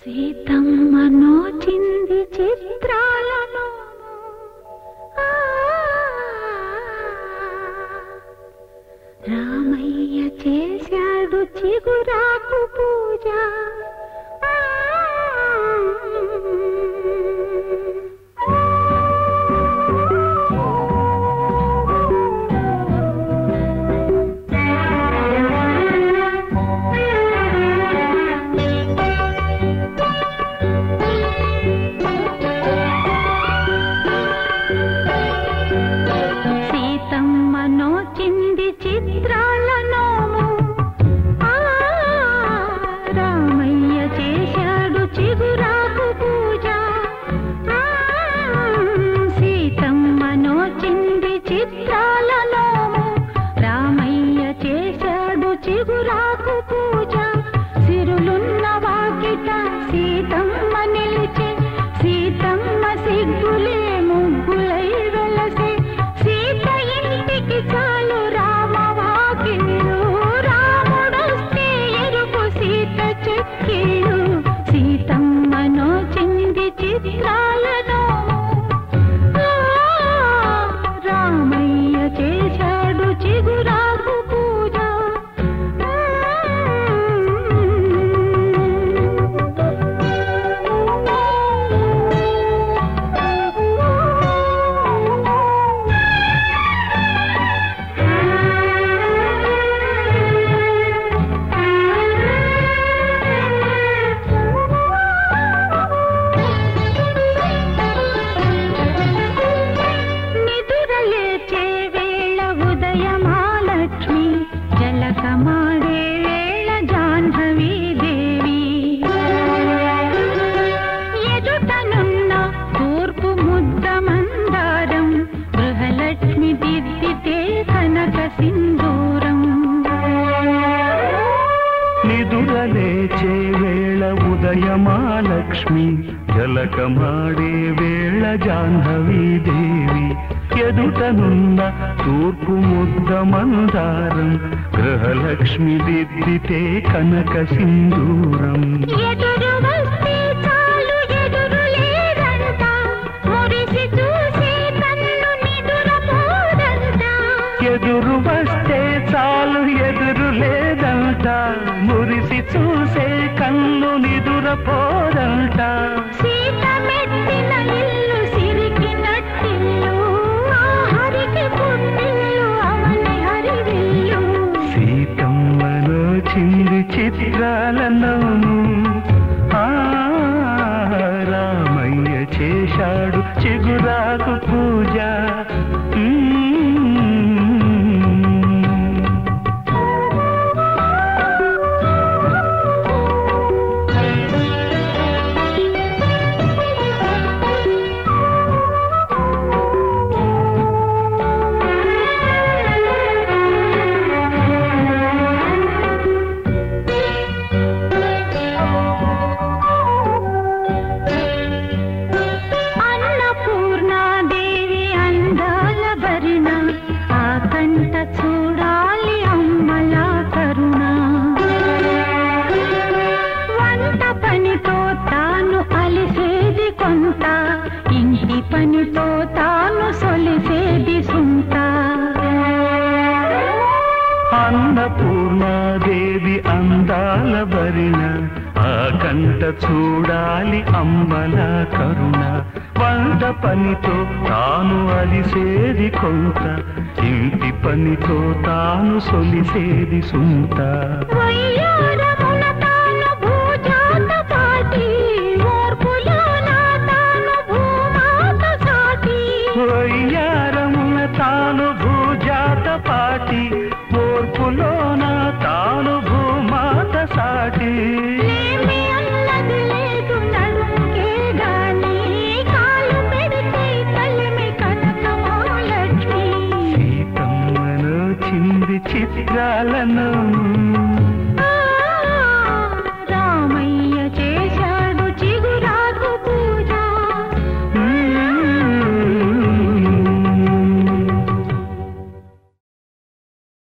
సీతమ్మ నోచింది చిత్రాలను రామయ్య చేశాడు చిగురాకు పూజ. నిదురలేచే వేళ ఉదయమాలక్ష్మి జలకమాడే వేళ జాహ్నవీ దేవి ఎదుటనున్న తూర్పు ముద్ద మందారం గృహలక్ష్మి దిద్దితే కనక సింధూరం. ఎదురు వస్తే చాలు ఎదురు లేదంట మురిసి చూసే కన్ను నిదురపోదంట. సీత మెట్టిన ఇల్లు సిరికినట్టిల్లు హరికి పుట్టిల్లు అవని హరివిల్లు. సీతమ్మలో చింది చిత్రాలను రామయ్య చేశాడు చిగురాకు పూజ. చూడాలి అమ్మలా కరుణ వంట పనితో తాను అలిసేది కొంత ఇంటి పనితో తాను సొలిసేది సుంత. అన్నపూర్ణాదేవి అందాల భరిణ ఆ కంట చూడాలి అమ్మలా కరుణ వంట పనితో తాను అలిసేది కొంత ఇంటి పనితో తాను సొలిసేది సుంత. వయ్యారమున తాను భూజాత పాటి ఓర్పులోన తాను భూమాత సాటి. వయ్యారమున తాను భూజాత పాటి ఓర్పులోన తాను భూమాత సాటి. లేమి అన్నది లేదు నడుంకే గాని కాలు పెడితే తల్లిమి కనకమహాలక్ష్మి. సీతమ్మలో చింది చిత్రాలను